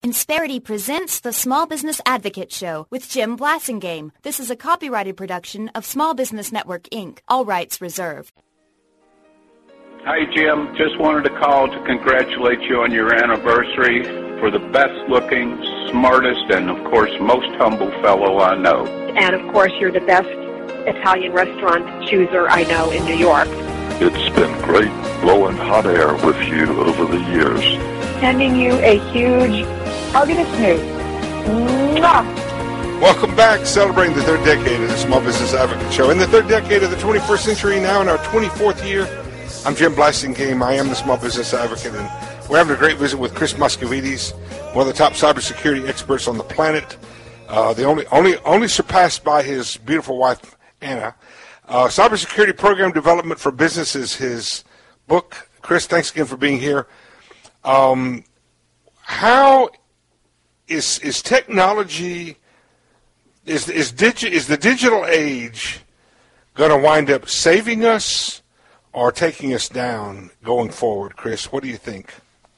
Insperity presents the Small Business Advocate Show with Jim Blasingame. This is a copyrighted production of Small Business Network, Inc. All rights reserved. Hi, Jim. Just wanted to call to congratulate you on your anniversary. For the best-looking, smartest, and, of course, most humble fellow I know. And, of course, you're the best Italian restaurant chooser I know in New York. It's been great blowing hot air with you over the years. Sending you a huge hug and a snooze. Mwah! Welcome back, celebrating the third decade of the Small Business Advocate Show. In the third decade of the 21st century, now in our 24th year, I'm Jim Blasingame. I am the Small Business Advocate, and we're having a great visit with Chris Moscovides, one of the top cybersecurity experts on the planet, the only surpassed by his beautiful wife, Anna. Cybersecurity Program Development for Business is his book. Chris, thanks again for being here. How is technology, is the digital age going to wind up saving us or taking us down going forward? Chris, what do you think?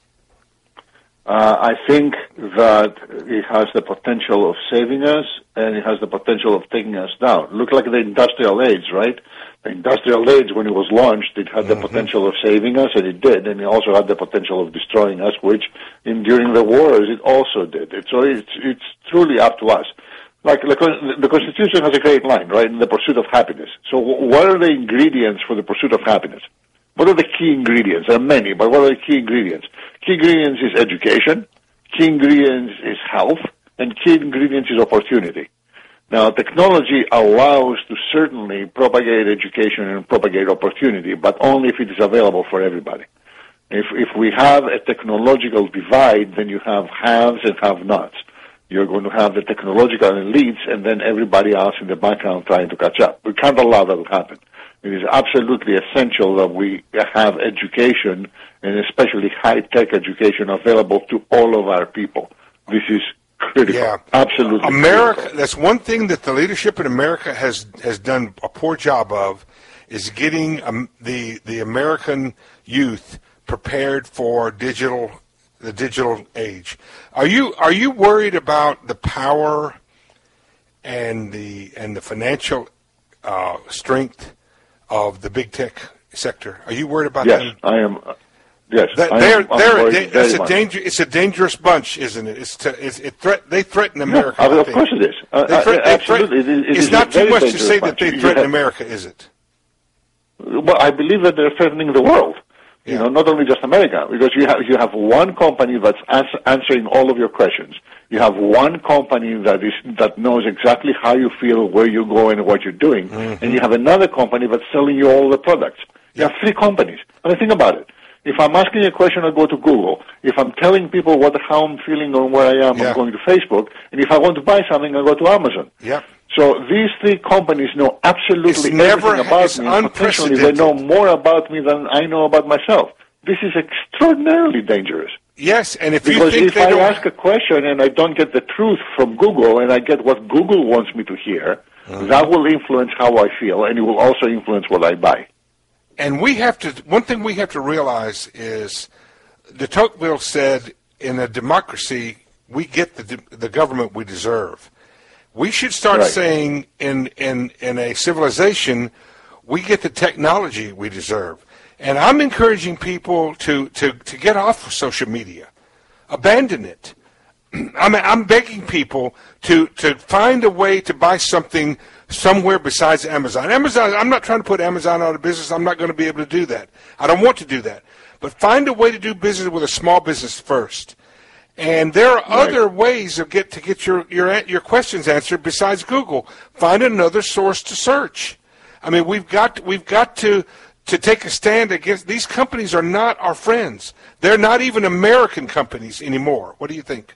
I think that it has the potential of saving us, and it has the potential of taking us down. Look like the industrial age, right? The industrial age, when it was launched, it had the potential of saving us, and it did, and it also had the potential of destroying us, which during the wars it also did. So it's truly up to us. Like the Constitution has a great line, right? In the pursuit of happiness. So what are the ingredients for the pursuit of happiness? What are the key ingredients? There are many, but what are the key ingredients? Key ingredients is education, key ingredients is health, and key ingredients is opportunity. Now, technology allows to certainly propagate education and propagate opportunity, but only if it is available for everybody. If we have a technological divide, then you have haves and have-nots. You're going to have the technological elites and then everybody else in the background trying to catch up. We can't allow that to happen. It is absolutely essential that we have education, and especially high-tech education, available to all of our people. This is critical. Yeah. Absolutely. America, critical. That's one thing that the leadership in America has done a poor job of, is getting the American youth prepared for the digital age. Are you worried about the power and the financial strength of the big tech sector? Are you worried about that? Yes, I am. Yes, it's a dangerous bunch, isn't it? They threaten America. No, of course it is. Absolutely, it's not too much to say that they threaten America, is it? Well, I believe that they're threatening the world. Yeah. You know, not only just America, because you have one company that's answering all of your questions. You have one company that knows exactly how you feel, where you're going, and what you're doing, and you have another company that's selling you all the products. You have three companies. I mean, think about it. If I'm asking a question, I go to Google. If I'm telling people how I'm feeling or where I am, I'm going to Facebook. And if I want to buy something, I go to Amazon. Yep. So these three companies know absolutely everything about me. And potentially, they know more about me than I know about myself. This is extraordinarily dangerous. Yes, and if I ask a question and I don't get the truth from Google, and I get what Google wants me to hear, that will influence how I feel, and it will also influence what I buy. And one thing we have to realize is, de Tocqueville said, in a democracy, we get the government we deserve. We should start saying, in a civilization, we get the technology we deserve. And I'm encouraging people to get off of social media, abandon it. I'm begging people to find a way to buy something somewhere besides Amazon. I'm not trying to put Amazon out of business. I'm not going to be able to do that. I don't want to do that. But find a way to do business with a small business first. And there are other ways to get your questions answered besides Google. Find another source to search. I mean, we've got to take a stand against these companies. Are not our friends. They're not even American companies anymore. What do you think?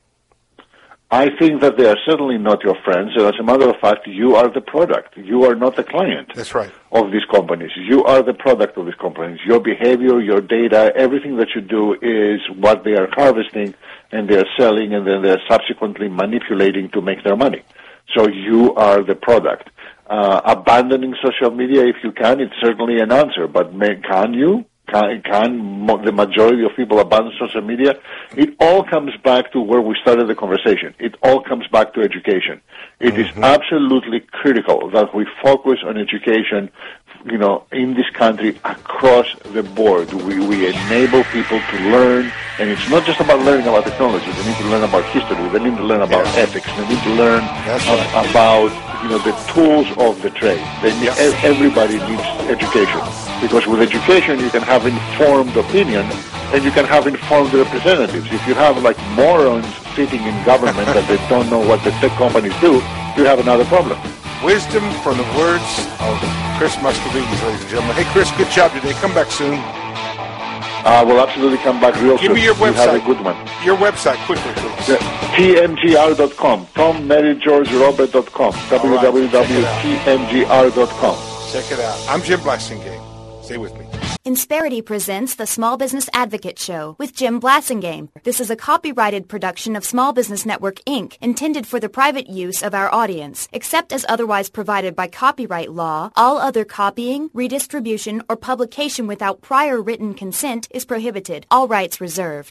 I think that they are certainly not your friends. As a matter of fact, you are the product. You are not the client. That's right. Of these companies. You are the product of these companies. Your behavior, your data, everything that you do is what they are harvesting, and they are selling, and then they are subsequently manipulating to make their money. So you are the product. Abandoning social media, if you can, it's certainly an answer. But can you? Can the majority of people abandon social media? It all comes back to where we started the conversation. It all comes back to education. It is absolutely critical that we focus on education, in this country across the board. We enable people to learn, and it's not just about learning about technology. They need to learn about history. They need to learn about ethics. They need to learn about the tools of the trade. Everybody needs education, because with education you can have informed opinion and you can have informed representatives. If you have morons sitting in government that they don't know what the tech companies do, you have another problem. Wisdom from the words of Chris Muscovides, ladies and gentlemen. Hey, Chris, good job today. Come back soon. I will absolutely come back real soon. Give me your website. You have a good one. Your website, quickly, please. TMGR.com. TomMaryGeorgeRobert.com. www.tmgr.com. Check it out. I'm Jim Blasingame. Stay with me. Insperity presents the Small Business Advocate Show with Jim Blasingame. This is a copyrighted production of Small Business Network, Inc., intended for the private use of our audience. Except as otherwise provided by copyright law, all other copying, redistribution, or publication without prior written consent is prohibited. All rights reserved.